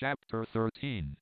Chapter 13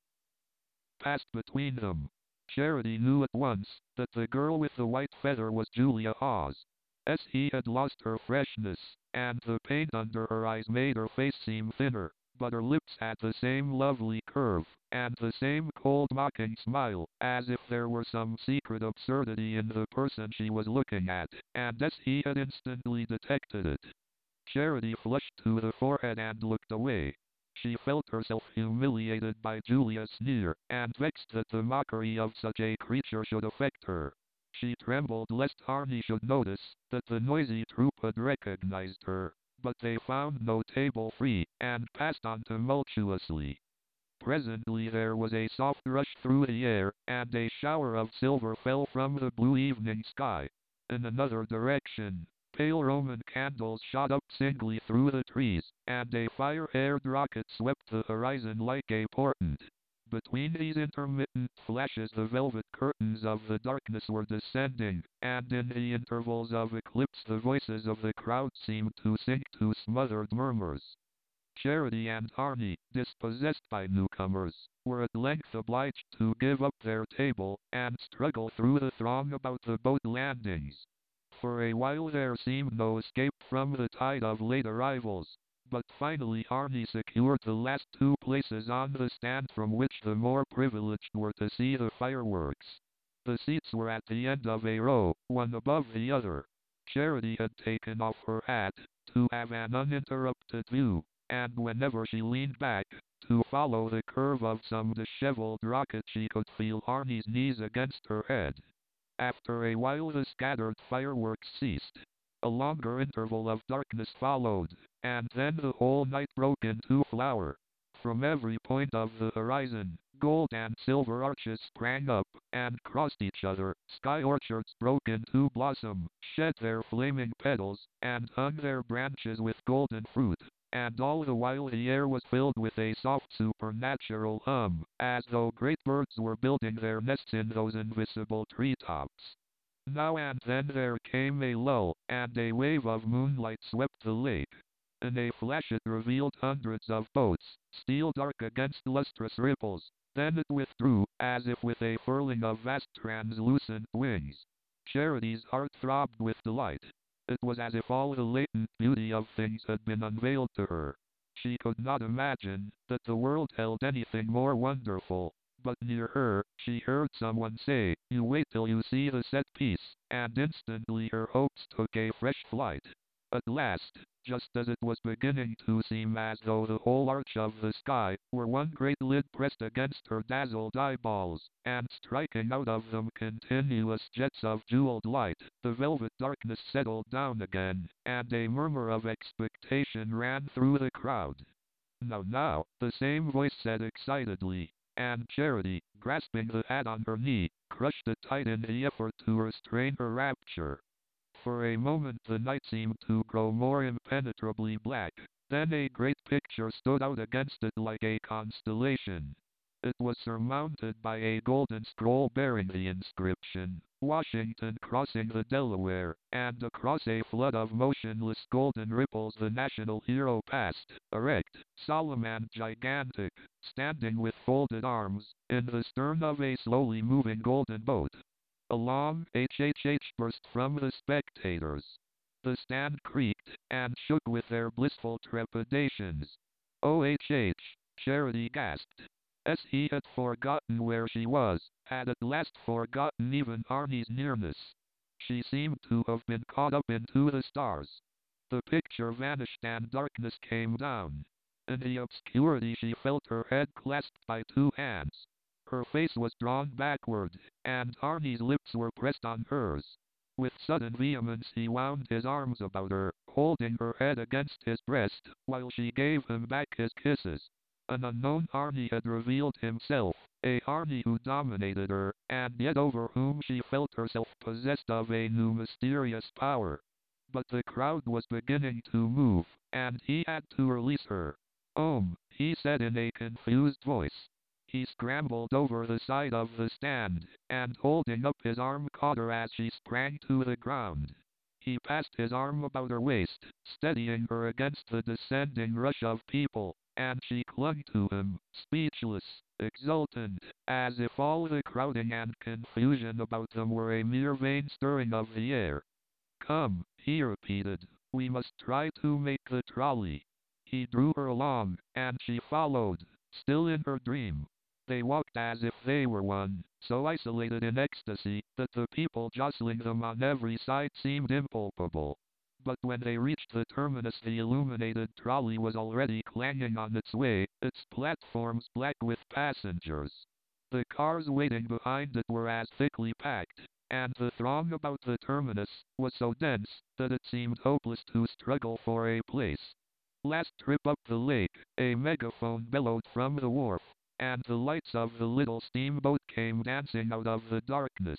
passed between them. Charity knew at once that the girl with the white feather was Julia Hawes. As he had lost her freshness, and the paint under her eyes made her face seem thinner, but her lips had the same lovely curve, and the same cold mocking smile, as if there were some secret absurdity in the person she was looking at, and as he had instantly detected it. Charity flushed to the forehead and looked away. She felt herself humiliated by Julia's sneer, and vexed that the mockery of such a creature should affect her. She trembled lest Arnie should notice that the noisy troop had recognized her, but they found no table free, and passed on tumultuously. Presently there was a soft rush through the air, and a shower of silver fell from the blue evening sky. In another direction, pale Roman candles shot up singly through the trees, and a fire-haired rocket swept the horizon like a portent. Between these intermittent flashes the velvet curtains of the darkness were descending, and in the intervals of eclipse the voices of the crowd seemed to sink to smothered murmurs. Charity and Arnie, dispossessed by newcomers, were at length obliged to give up their table, and struggle through the throng about the boat landings. For a while there seemed no escape from the tide of late arrivals, but finally Arnie secured the last two places on the stand from which the more privileged were to see the fireworks. The seats were at the end of a row, one above the other. Charity had taken off her hat, to have an uninterrupted view, and whenever she leaned back, to follow the curve of some disheveled rocket, she could feel Arnie's knees against her head. After a while the scattered fireworks ceased. A longer interval of darkness followed, and then the whole night broke into flower. From every point of the horizon, gold and silver arches sprang up, and crossed each other. Sky orchards broke into blossom, shed their flaming petals, and hung their branches with golden fruit. And all the while the air was filled with a soft supernatural hum, as though great birds were building their nests in those invisible treetops. Now and then there came a lull, and a wave of moonlight swept the lake. In a flash it revealed hundreds of boats, steel dark against lustrous ripples. Then it withdrew, as if with a furling of vast translucent wings. Charity's heart throbbed with delight. It was as if all the latent beauty of things had been unveiled to her. She could not imagine that the world held anything more wonderful. But near her, she heard someone say, "You wait till you see the set piece," and instantly her hopes took a fresh flight. At last, just as it was beginning to seem as though the whole arch of the sky were one great lid pressed against her dazzled eyeballs, and striking out of them continuous jets of jeweled light, the velvet darkness settled down again, and a murmur of expectation ran through the crowd. Now, the same voice said excitedly, and Charity, grasping the hat on her knee, crushed it tight in the effort to restrain her rapture. For a moment the night seemed to grow more impenetrably black. Then a great picture stood out against it like a constellation. It was surmounted by a golden scroll bearing the inscription, "Washington crossing the Delaware," and across a flood of motionless golden ripples the national hero passed, erect, solemn and gigantic, standing with folded arms, in the stern of a slowly moving golden boat. A long HHH burst from the spectators. The stand creaked, and shook with their blissful trepidations. "OHH," Charity gasped. As he had forgotten where she was, had at last forgotten even Arnie's nearness. She seemed to have been caught up into the stars. The picture vanished and darkness came down. In the obscurity she felt her head clasped by two hands. Her face was drawn backward, and Arnie's lips were pressed on hers. With sudden vehemence he wound his arms about her, holding her head against his breast, while she gave him back his kisses. An unknown Arnie had revealed himself, a Arnie who dominated her, and yet over whom she felt herself possessed of a new mysterious power. But the crowd was beginning to move, and he had to release her. He said in a confused voice. He scrambled over the side of the stand, and holding up his arm caught her as she sprang to the ground. He passed his arm about her waist, steadying her against the descending rush of people. and she clung to him, speechless, exultant, as if all the crowding and confusion about them were a mere vain stirring of the air. Come, he repeated, we must try to make the trolley. He drew her along, and she followed, still in her dream. They walked as if they were one, so isolated in ecstasy that the people jostling them on every side seemed impalpable. But when they reached the terminus, the illuminated trolley was already clanging on its way, its platforms black with passengers. The cars waiting behind it were as thickly packed, and the throng about the terminus was so dense that it seemed hopeless to struggle for a place. Last trip up the lake, a megaphone bellowed from the wharf, and the lights of the little steamboat came dancing out of the darkness.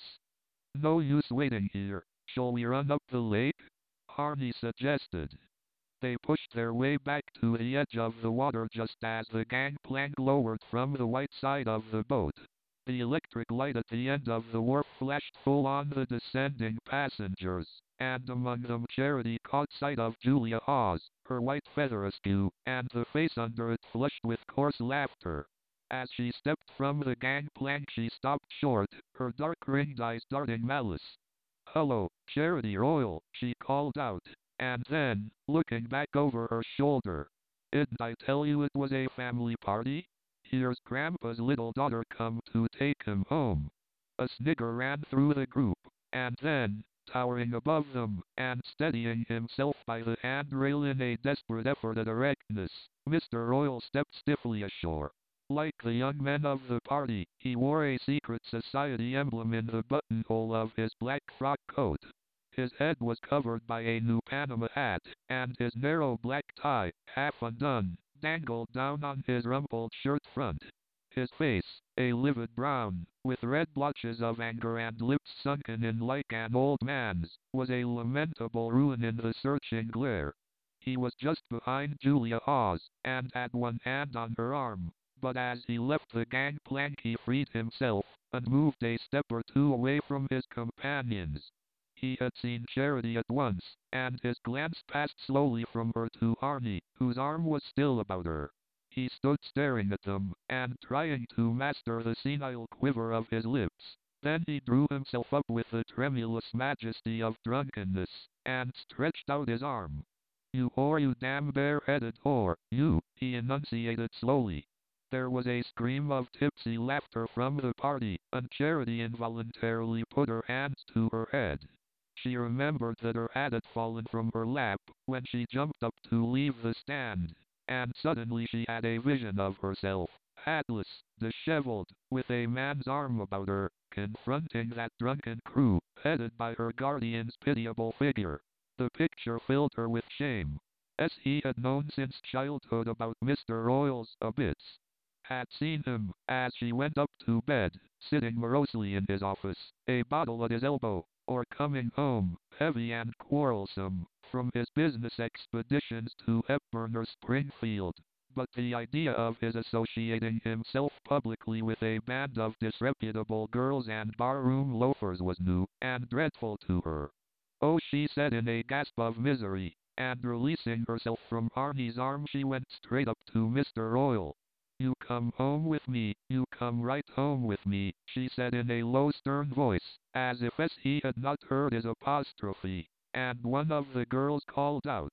No use waiting here. Shall we run up the lake? Harney suggested. They pushed their way back to the edge of the water just as the gangplank lowered from the white side of the boat. The electric light at the end of the wharf flashed full on the descending passengers, and among them Charity caught sight of Julia Hawes, her white feather askew, and the face under it flushed with coarse laughter. As she stepped from the gangplank she stopped short, her dark ringed eyes darting malice. "Hello, Charity Royal," she called out, and then, looking back over her shoulder, "Didn't I tell you it was a family party? Here's Grandpa's little daughter come to take him home." A snigger ran through the group, and then, towering above them, and steadying himself by the handrail in a desperate effort at erectness, Mr. Royal stepped stiffly ashore. Like the young men of the party, he wore a secret society emblem in the buttonhole of his black frock coat. His head was covered by a new Panama hat, and his narrow black tie, half undone, dangled down on his rumpled shirt front. His face, a livid brown, with red blotches of anger and lips sunken in like an old man's, was a lamentable ruin in the searching glare. He was just behind Julia Hawes, and had one hand on her arm, but as he left the gangplank he freed himself, and moved a step or two away from his companions. He had seen Charity at once, and his glance passed slowly from her to Harney, whose arm was still about her. He stood staring at them, and trying to master the senile quiver of his lips. Then he drew himself up with the tremulous majesty of drunkenness, and stretched out his arm. "You whore, you damn bare-headed whore, you," he enunciated slowly. There was a scream of tipsy laughter from the party, and Charity involuntarily put her hands to her head. She remembered that her hat had fallen from her lap when she jumped up to leave the stand, and suddenly she had a vision of herself, hatless, disheveled, with a man's arm about her, confronting that drunken crew, headed by her guardian's pitiable figure. The picture filled her with shame. As he had known since childhood about Mr. Royal's habits, had seen him, as she went up to bed, sitting morosely in his office, a bottle at his elbow, or coming home, heavy and quarrelsome, from his business expeditions to Hepburn or Springfield. But the idea of his associating himself publicly with a band of disreputable girls and barroom loafers was new and dreadful to her. "Oh," she said in a gasp of misery, and releasing herself from Harney's arm she went straight up to Mr. Royal. "You come home with me, you come right home with me," she said in a low stern voice, as if as he had not heard his apostrophe, and one of the girls called out,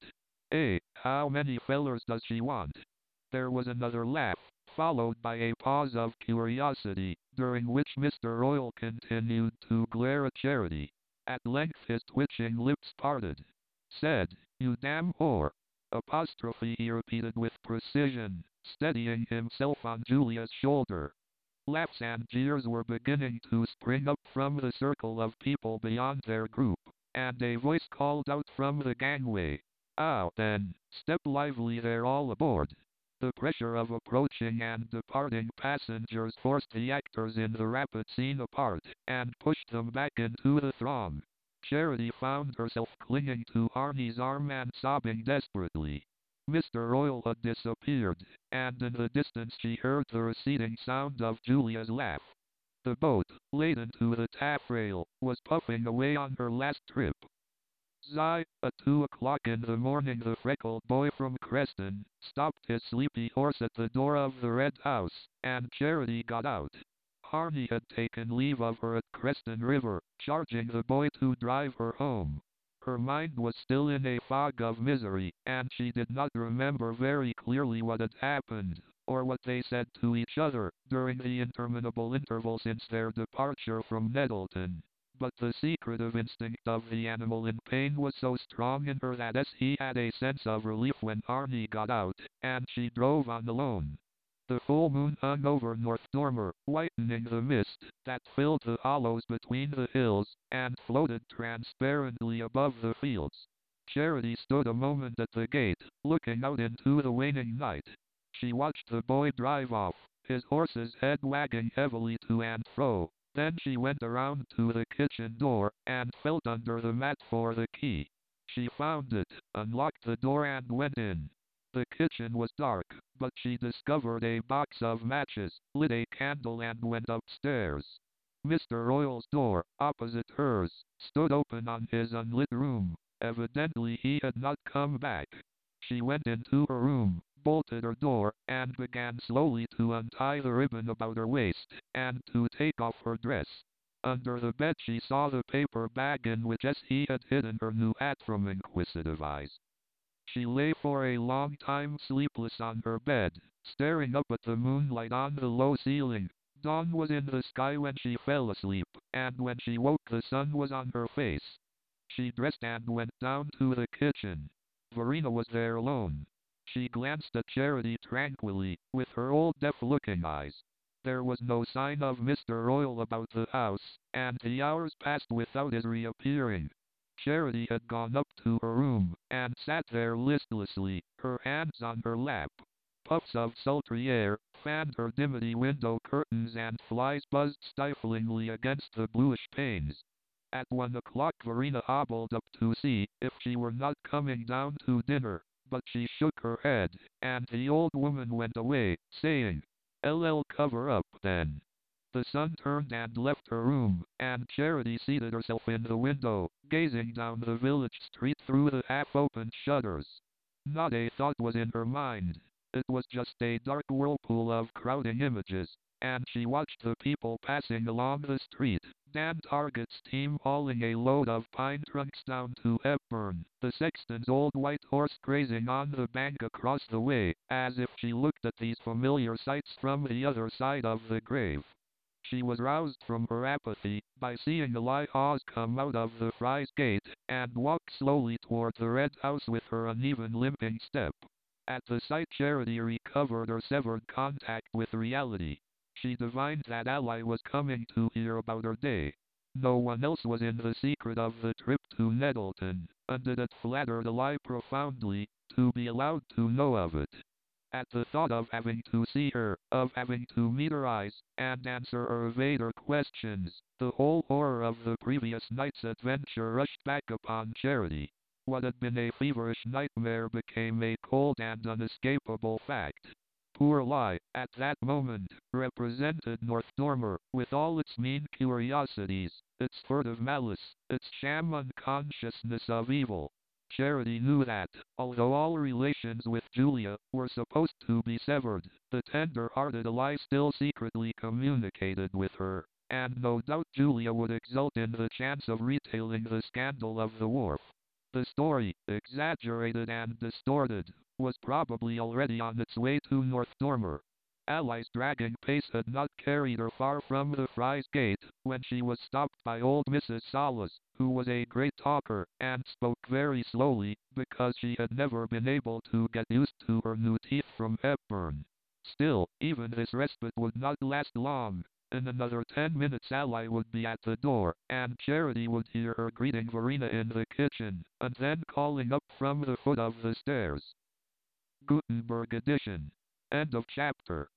how many fellers does she want?" There was another laugh, followed by a pause of curiosity, during which Mr. Royal continued to glare at Charity. At length his twitching lips parted. Said, "You damn whore." Apostrophe he repeated with precision, steadying himself on Julia's shoulder. Laughs and jeers were beginning to spring up from the circle of people beyond their group, and a voice called out from the gangway, "Out then, step lively there all aboard." The pressure of approaching and departing passengers forced the actors in the rapid scene apart, and pushed them back into the throng. Charity found herself clinging to Harney's arm and sobbing desperately. Mr. Royal had disappeared, and in the distance she heard the receding sound of Julia's laugh. The boat, laden to the taffrail, was puffing away on her last trip. Zai, at 2 o'clock in the morning the freckled boy from Creston stopped his sleepy horse at the door of the red house, and Charity got out. Harney had taken leave of her at Creston River, charging the boy to drive her home. Her mind was still in a fog of misery, and she did not remember very clearly what had happened, or what they said to each other, during the interminable interval since their departure from Nettleton. But the secretive instinct of the animal in pain was so strong in her that he had a sense of relief when Arnie got out, and she drove on alone. The full moon hung over North Dormer, whitening the mist that filled the hollows between the hills, and floated transparently above the fields. Charity stood a moment at the gate, looking out into the waning night. She watched the boy drive off, his horse's head wagging heavily to and fro. Then she went around to the kitchen door, and felt under the mat for the key. She found it, unlocked the door and went in. The kitchen was dark, but she discovered a box of matches, lit a candle and went upstairs. Mr. Royal's door, opposite hers, stood open on his unlit room. Evidently he had not come back. She went into her room, bolted her door, and began slowly to untie the ribbon about her waist, and to take off her dress. Under the bed she saw the paper bag in which he had hidden her new hat from inquisitive eyes. She lay for a long time sleepless on her bed, staring up at the moonlight on the low ceiling. Dawn was in the sky when she fell asleep, and when she woke the sun was on her face. She dressed and went down to the kitchen. Verena was there alone. She glanced at Charity tranquilly, with her old deaf-looking eyes. There was no sign of Mr. Royal about the house, and the hours passed without his reappearing. Charity had gone up to her room, and sat there listlessly, her hands on her lap. Puffs of sultry air fanned her dimity window curtains and flies buzzed stiflingly against the bluish panes. At 1 o'clock Verena hobbled up to see if she were not coming down to dinner, but she shook her head, and the old woman went away, saying, "I'll cover up then." The sun turned and left her room, and Charity seated herself in the window, gazing down the village street through the half-opened shutters. Not a thought was in her mind. It was just a dark whirlpool of crowding images, and she watched the people passing along the street. Dan Targett's team hauling a load of pine trunks down to Hepburn, the sexton's old white horse grazing on the bank across the way, as if she looked at these familiar sights from the other side of the grave. She was roused from her apathy by seeing Eli Hawes come out of the Fry's gate and walk slowly toward the red house with her uneven limping step. At the sight Charity recovered her severed contact with reality. She divined that Ally was coming to hear about her day. No one else was in the secret of the trip to Nettleton, and it had flattered Eli profoundly to be allowed to know of it. At the thought of having to see her, of having to meet her eyes, and answer or evade her questions, the whole horror of the previous night's adventure rushed back upon Charity. What had been a feverish nightmare became a cold and unescapable fact. Poor Lie, at that moment, represented North Dormer, with all its mean curiosities, its furtive malice, its sham unconsciousness of evil. Charity knew that, although all relations with Julia were supposed to be severed, the tender-hearted Eli still secretly communicated with her, and no doubt Julia would exult in the chance of retailing the scandal of the wharf. The story, exaggerated and distorted, was probably already on its way to North Dormer. Ally's dragging pace had not carried her far from the Fry's gate, when she was stopped by old Mrs. Salas, who was a great talker, and spoke very slowly, because she had never been able to get used to her new teeth from Hepburn. Still, even this respite would not last long. In another 10 minutes Ally would be at the door, and Charity would hear her greeting Verena in the kitchen, and then calling up from the foot of the stairs. Gutenberg edition. End of chapter.